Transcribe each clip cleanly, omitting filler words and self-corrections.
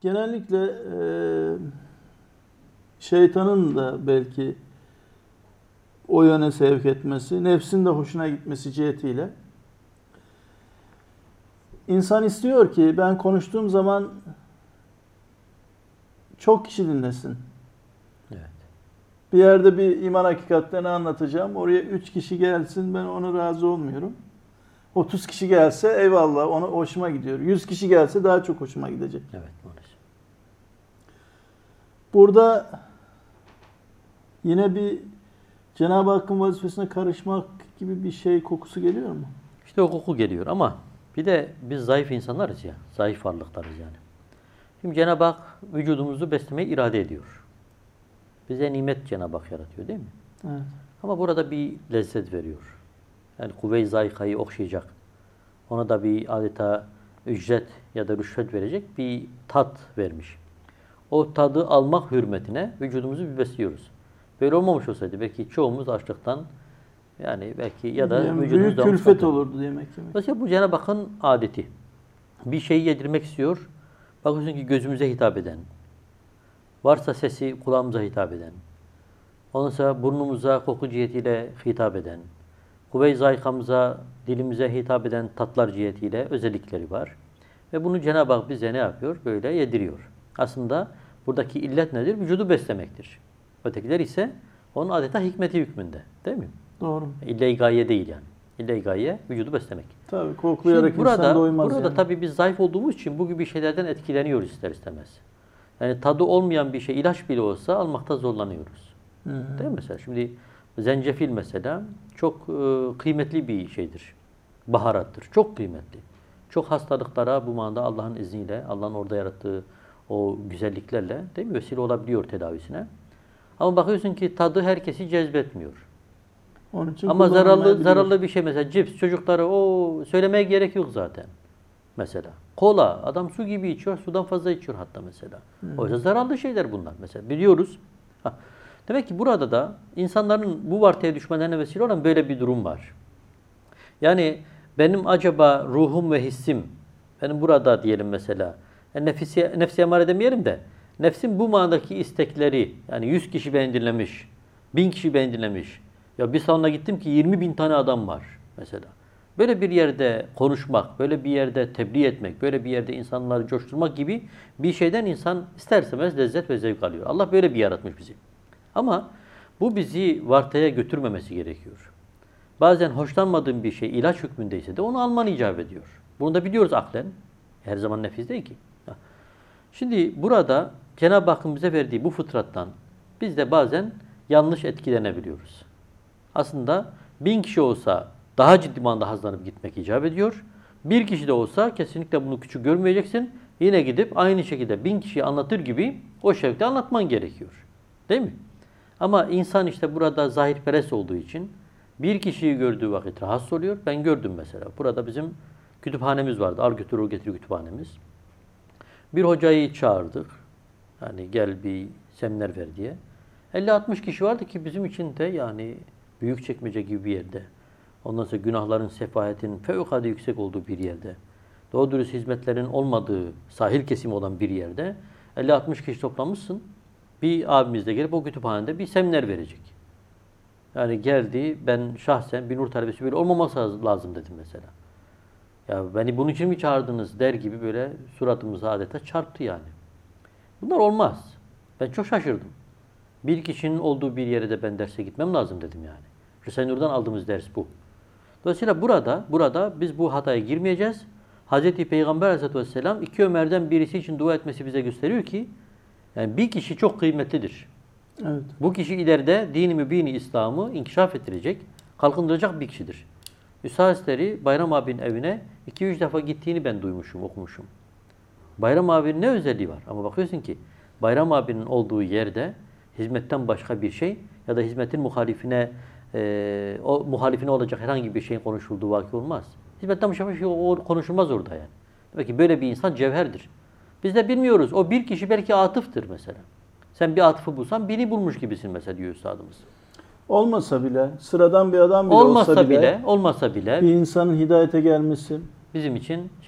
genellikle şeytanın da belki o yöne sevk etmesi, nefsin de hoşuna gitmesi cihetiyle insan istiyor ki ben konuştuğum zaman çok kişi dinlesin. Evet. Bir yerde bir iman hakikatlerini anlatacağım. Oraya 3 kişi gelsin, ben ona razı olmuyorum. 30 kişi gelse eyvallah, ona hoşuma gidiyor. 100 kişi gelse daha çok hoşuma gidecek. Evet, maalesef. Burada yine bir Cenab-ı Hakk'ın vazifesine karışmak gibi bir şey kokusu geliyor mu? İşte o koku geliyor ama bir de biz zayıf insanlarız ya. Zayıf varlıklarız yani. Şimdi Cenab-ı Hak vücudumuzu beslemeyi irade ediyor. Bize nimet Cenab-ı Hak yaratıyor değil mi? Evet. Ama burada bir lezzet veriyor. Yani kuvve-i zayıkayı okşayacak. Ona da bir adeta ücret ya da rüşvet verecek bir tat vermiş. O tadı almak hürmetine vücudumuzu bir besliyoruz. Böyle olmamış olsaydı belki çoğumuz açlıktan yani belki ya da Yani vücudumuz büyük külfet olurdu yemek yemek. Mesela bu Cenab-ı Hakk'ın adeti. Bir şeyi yedirmek istiyor. Bakıyorsun ki gözümüze hitap eden, varsa sesi kulağımıza hitap eden, ondan sonra burnumuza koku cihetiyle hitap eden, kuvve-i zayıkamıza, dilimize hitap eden tatlar cihetiyle özellikleri var. Ve bunu Cenab-ı Hak bize ne yapıyor? Böyle yediriyor. Aslında buradaki illet nedir? Vücudu beslemektir. Ötekiler ise onun adeta hikmeti hükmünde. Değil mi? Doğru. İlle-i gaye değil yani. İlle-i gaye vücudu beslemek. Tabii koklayarak Şimdi insan doymaz burada yani. tabii biz zayıf olduğumuz için bu gibi şeylerden etkileniyoruz ister istemez. Yani tadı olmayan bir şey, ilaç bile olsa almakta zorlanıyoruz. Değil mi mesela? Şimdi zencefil mesela çok kıymetli bir şeydir. Baharattır. Çok kıymetli. Çok hastalıklara bu manada Allah'ın izniyle, Allah'ın orada yarattığı o güzelliklerle değil mi? Vesile olabiliyor tedavisine. Ama bakıyorsun ki tadı herkesi cezbetmiyor. Onun için Ama kullanılmayabiliyor. zararlı bir şey mesela cips çocukları o söylemeye gerek yok zaten. Mesela kola adam su gibi içiyor, sudan fazla içiyor hatta mesela. Oysa zararlı şeyler bunlar mesela biliyoruz. Demek ki burada da insanların bu vartaya düşmelerine vesile olan böyle bir durum var. Yani benim acaba ruhum ve hissim benim burada diyelim mesela nefsi emare demeyelim de nefsin bu manadaki istekleri yani 100 kişi beni dinlemiş, 1000 kişi beni dinlemiş. Ya bir salona gittim ki 20.000 tane adam var mesela. Böyle bir yerde konuşmak, böyle bir yerde tebliğ etmek, böyle bir yerde insanları coşturmak gibi bir şeyden insan ister istemez lezzet ve zevk alıyor. Allah böyle bir yaratmış bizi. Ama bu bizi vartaya götürmemesi gerekiyor. Bazen hoşlanmadığın bir şey ilaç hükmündeyse de onu alman icap ediyor. Bunu da biliyoruz aklen. Her zaman nefis değil ki. Şimdi burada Cenab-ı Hakk'ın bize verdiği bu fıtrattan biz de bazen yanlış etkilenebiliyoruz. Aslında 1000 kişi olsa daha ciddi manada hazlanıp gitmek icap ediyor. Bir kişi de olsa kesinlikle bunu küçük görmeyeceksin. Yine gidip aynı şekilde 1000 kişiye anlatır gibi o şevkle anlatman gerekiyor. Değil mi? Ama insan işte burada zahirperest olduğu için bir kişiyi gördüğü vakit rahatsız oluyor. Ben gördüm mesela. Burada bizim kütüphanemiz vardı. Al götür o getir kütüphanemiz. Bir hocayı çağırdık. Yani gel bir seminer ver diye. 50-60 kişi vardı ki bizim için de yani Büyükçekmece gibi bir yerde. Ondan sonra günahların, sefahetin fevkalade yüksek olduğu bir yerde. Doğru dürüst hizmetlerin olmadığı, sahil kesimi olan bir yerde 50-60 kişi toplamışsın. Bir abimiz de gelip o kütüphanede bir seminer verecek. Yani geldi, ben şahsen bir nur talebesi böyle olmaması lazım dedim mesela. Ya beni bunun için mi çağırdınız der gibi böyle suratımıza adeta çarptı yani. Bunlar olmaz. Ben çok şaşırdım. Bir kişinin olduğu bir yere de ben derse gitmem lazım dedim yani. Hüseyin Nur'dan aldığımız ders bu. Dolayısıyla burada biz bu hataya girmeyeceğiz. Hz. Peygamber Aleyhisselatü Vesselam iki Ömer'den birisi için dua etmesi bize gösteriyor ki yani bir kişi çok kıymetlidir. Evet. Bu kişi ileride dini mübini İslam'ı inkişaf ettirecek, kalkındıracak bir kişidir. Üstadları Bayram abinin evine 2-3 defa gittiğini ben duymuşum, okumuşum. Bayram abinin ne özelliği var? Ama bakıyorsun ki Bayram abinin olduğu yerde hizmetten başka bir şey ya da hizmetin muhalifine o muhalifine olacak herhangi bir şeyin konuşulduğu vakı olmaz. Hizmetten başka bir şey konuşulmaz orada yani. Demek ki böyle bir insan cevherdir. Biz de bilmiyoruz. O bir kişi belki atıftır mesela. Sen bir atıfı bulsan biri bulmuş gibisin mesela diyor üstadımız. Olmasa bile, sıradan bir adam bile olsa bile olmasa bile bir insanın hidayete gelmesi bizim için şey.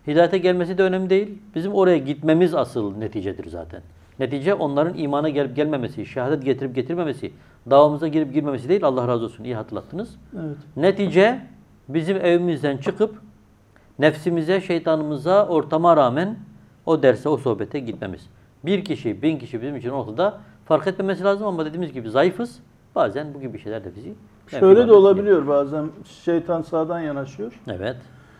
Hidayete gelmesi de önemli değil. Bizim oraya gitmemiz asıl neticedir zaten. Netice onların imana gelip gelmemesi, şehadet getirip getirmemesi, davamıza girip girmemesi değil. Allah razı olsun. İyi hatırlattınız. Evet. Netice bizim evimizden çıkıp nefsimize, şeytanımıza, ortama rağmen o derse, o sohbete gitmemiz. Bir kişi, 1000 kişi bizim için ortada fark etmemesi lazım ama dediğimiz gibi zayıfız. Bazen bu gibi şeyler de bizi... Şöyle de olabiliyor bazen. Şeytan sağdan yanaşıyor. Evet.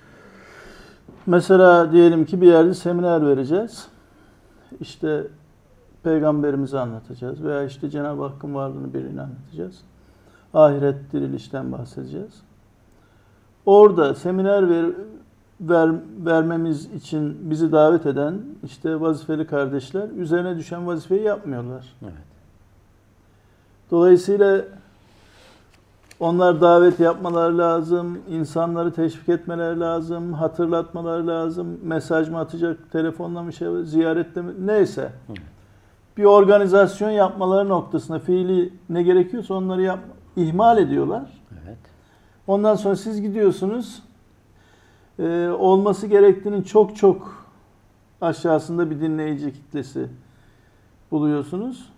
Mesela diyelim ki bir yerde seminer vereceğiz. İşte Peygamberimizi anlatacağız veya işte Cenab-ı Hakk'ın varlığını birine anlatacağız. Ahiret, dirilişten bahsedeceğiz. Orada seminer vermemiz için bizi davet eden işte vazifeli kardeşler üzerine düşen vazifeyi yapmıyorlar. Evet. Dolayısıyla onlar davet yapmaları lazım, insanları teşvik etmeleri lazım, hatırlatmaları lazım, mesaj mı atacak, telefonla mı ziyarette mi, neyse. Bir organizasyon yapmaları noktasında fiili ne gerekiyorsa onları ihmal ediyorlar. Evet. Ondan sonra siz gidiyorsunuz, olması gerektiğinin çok çok aşağısında bir dinleyici kitlesi buluyorsunuz.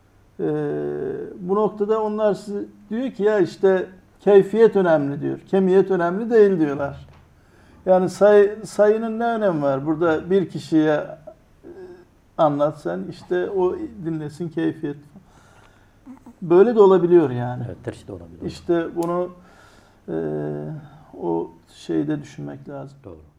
Bu noktada onlar size diyor ki ya işte keyfiyet önemli diyor. Kemiyet önemli değil diyorlar. Yani sayının ne önemi var? Burada bir kişiye anlat sen işte o dinlesin keyfiyet. Böyle de olabiliyor yani. Evet, tersi de olabilir. İşte bunu o şeyde düşünmek lazım. Doğru.